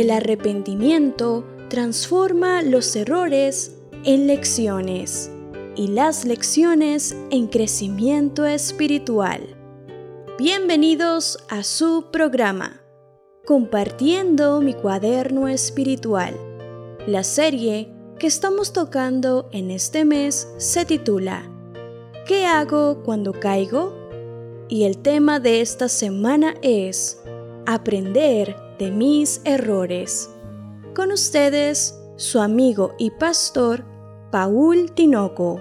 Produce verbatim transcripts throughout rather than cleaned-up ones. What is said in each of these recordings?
el arrepentimiento transforma los errores en lecciones y las lecciones en crecimiento espiritual. Bienvenidos a su programa, Compartiendo mi cuaderno espiritual. La serie que estamos tocando en este mes se titula ¿Qué hago cuando caigo? Y el tema de esta semana es Aprender de mis errores. Con ustedes, su amigo y pastor, Paul Tinoco.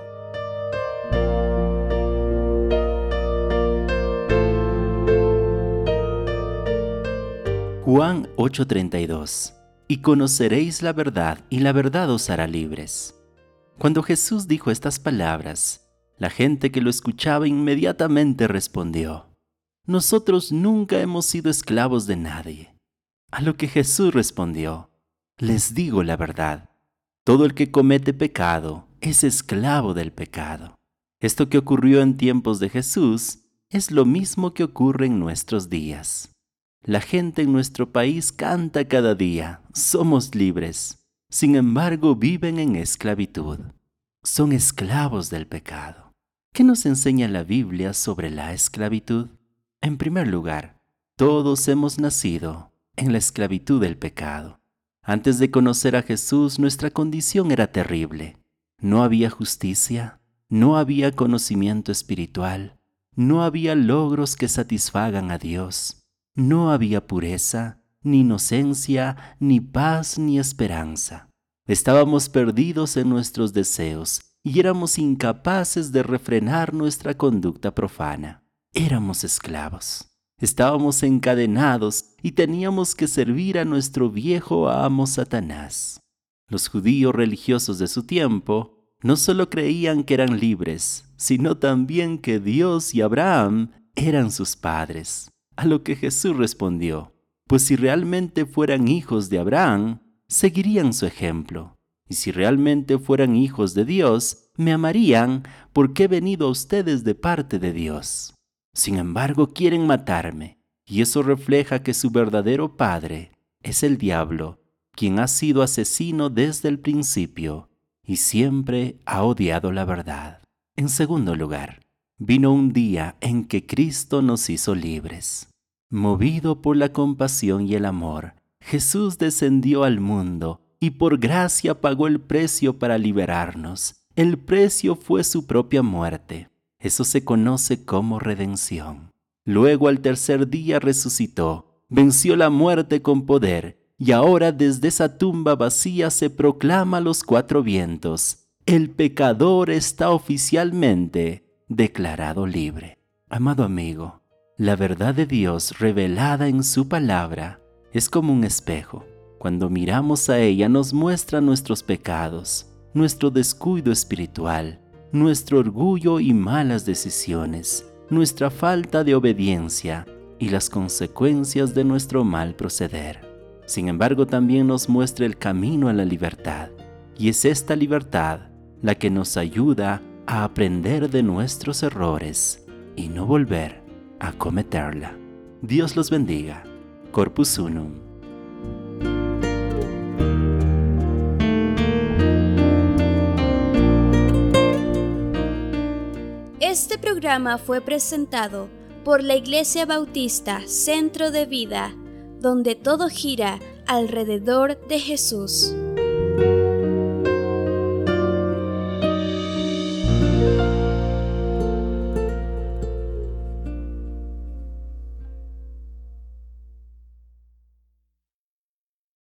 Juan ocho treinta y dos. Y conoceréis la verdad, y la verdad os hará libres. Cuando Jesús dijo estas palabras, la gente que lo escuchaba inmediatamente respondió: Nosotros nunca hemos sido esclavos de nadie. A lo que Jesús respondió: Les digo la verdad, todo el que comete pecado es esclavo del pecado. Esto que ocurrió en tiempos de Jesús es lo mismo que ocurre en nuestros días. La gente en nuestro país canta cada día: somos libres. Sin embargo, viven en esclavitud. Son esclavos del pecado. ¿Qué nos enseña la Biblia sobre la esclavitud? En primer lugar, todos hemos nacido en la esclavitud del pecado. Antes de conocer a Jesús, nuestra condición era terrible. No había justicia, no había conocimiento espiritual, no había logros que satisfagan a Dios. No había pureza, ni inocencia, ni paz, ni esperanza. Estábamos perdidos en nuestros deseos y éramos incapaces de refrenar nuestra conducta profana. Éramos esclavos. Estábamos encadenados y teníamos que servir a nuestro viejo amo Satanás. Los judíos religiosos de su tiempo no solo creían que eran libres, sino también que Dios y Abraham eran sus padres. A lo que Jesús respondió: Pues si realmente fueran hijos de Abraham, seguirían su ejemplo. Y si realmente fueran hijos de Dios, me amarían porque he venido a ustedes de parte de Dios. Sin embargo, quieren matarme, y eso refleja que su verdadero padre es el diablo, quien ha sido asesino desde el principio y siempre ha odiado la verdad. En segundo lugar, vino un día en que Cristo nos hizo libres. Movido por la compasión y el amor, Jesús descendió al mundo y por gracia pagó el precio para liberarnos. El precio fue su propia muerte. Eso se conoce como redención. Luego al tercer día resucitó, venció la muerte con poder y ahora desde esa tumba vacía se proclama a los cuatro vientos: el pecador está oficialmente declarado libre. Amado amigo, la verdad de Dios revelada en su palabra es como un espejo. Cuando miramos a ella nos muestra nuestros pecados, nuestro descuido espiritual, nuestro orgullo y malas decisiones, nuestra falta de obediencia y las consecuencias de nuestro mal proceder. Sin embargo, también nos muestra el camino a la libertad, y es esta libertad la que nos ayuda a aprender de nuestros errores y no volver a cometerla. Dios los bendiga. Corpus Unum. Este programa fue presentado por la Iglesia Bautista Centro de Vida, donde todo gira alrededor de Jesús.